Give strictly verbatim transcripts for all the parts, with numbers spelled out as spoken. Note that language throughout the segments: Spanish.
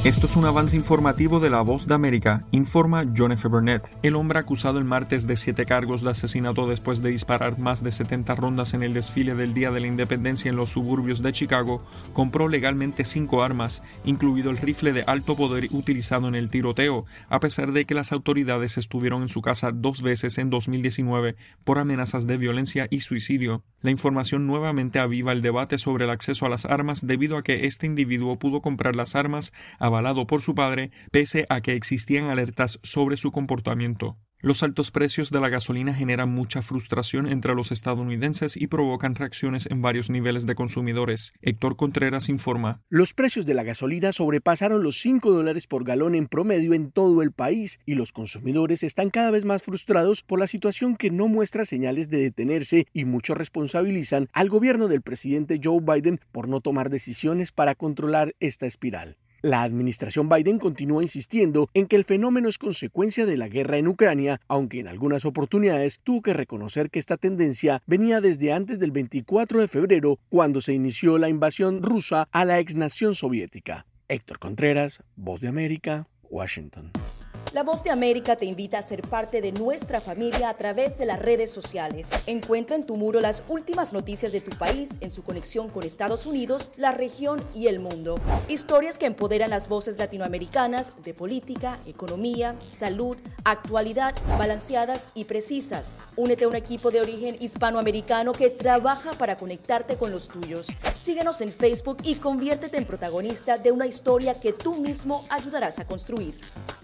Esto es un avance informativo de La Voz de América, informa John F. Burnett. El hombre acusado el martes de siete cargos de asesinato después de disparar más de setenta rondas en el desfile del Día de la Independencia en los suburbios de Chicago, compró legalmente cinco armas, incluido el rifle de alto poder utilizado en el tiroteo, a pesar de que las autoridades estuvieron en su casa dos veces en dos mil diecinueve por amenazas de violencia y suicidio. La información nuevamente aviva el debate sobre el acceso a las armas debido a que este individuo pudo comprar las armas a avalado por su padre, pese a que existían alertas sobre su comportamiento. Los altos precios de la gasolina generan mucha frustración entre los estadounidenses y provocan reacciones en varios niveles de consumidores. Héctor Contreras informa. Los precios de la gasolina sobrepasaron los cinco dólares por galón en promedio en todo el país y los consumidores están cada vez más frustrados por la situación que no muestra señales de detenerse y muchos responsabilizan al gobierno del presidente Joe Biden por no tomar decisiones para controlar esta espiral. La administración Biden continúa insistiendo en que el fenómeno es consecuencia de la guerra en Ucrania, aunque en algunas oportunidades tuvo que reconocer que esta tendencia venía desde antes del veinticuatro de febrero, cuando se inició la invasión rusa a la ex nación soviética. Héctor Contreras, Voz de América, Washington. La Voz de América te invita a ser parte de nuestra familia a través de las redes sociales. Encuentra en tu muro las últimas noticias de tu país en su conexión con Estados Unidos, la región y el mundo. Historias que empoderan las voces latinoamericanas de política, economía, salud, actualidad, balanceadas y precisas. Únete a un equipo de origen hispanoamericano que trabaja para conectarte con los tuyos. Síguenos en Facebook y conviértete en protagonista de una historia que tú mismo ayudarás a construir.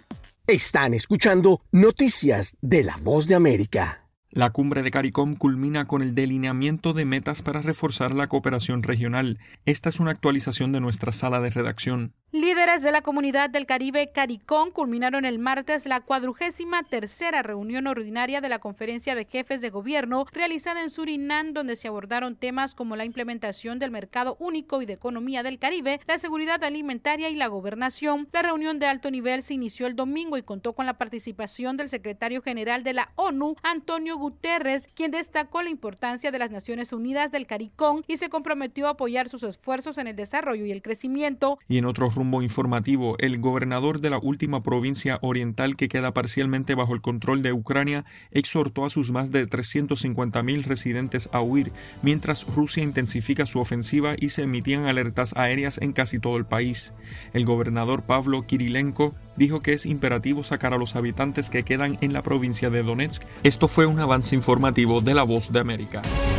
Están escuchando Noticias de La Voz de América. La cumbre de CARICOM culmina con el delineamiento de metas para reforzar la cooperación regional. Esta es una actualización de nuestra sala de redacción. Líderes de la Comunidad del Caribe CARICOM culminaron el martes la cuadragésima tercera reunión ordinaria de la Conferencia de Jefes de Gobierno realizada en Surinam, donde se abordaron temas como la implementación del mercado único y de economía del Caribe, la seguridad alimentaria y la gobernación. La reunión de alto nivel se inició el domingo y contó con la participación del secretario general de la ONU, Antonio Guterres, quien destacó la importancia de las Naciones Unidas del CARICOM y se comprometió a apoyar sus esfuerzos en el desarrollo y el crecimiento. Y en otro rumbo informativo, el gobernador de la última provincia oriental que queda parcialmente bajo el control de Ucrania exhortó a sus más de trescientos cincuenta mil residentes a huir, mientras Rusia intensifica su ofensiva y se emitían alertas aéreas en casi todo el país. El gobernador Pavlo Kirilenko dijo que es imperativo sacar a los habitantes que quedan en la provincia de Donetsk. Esto fue un avance informativo de La Voz de América.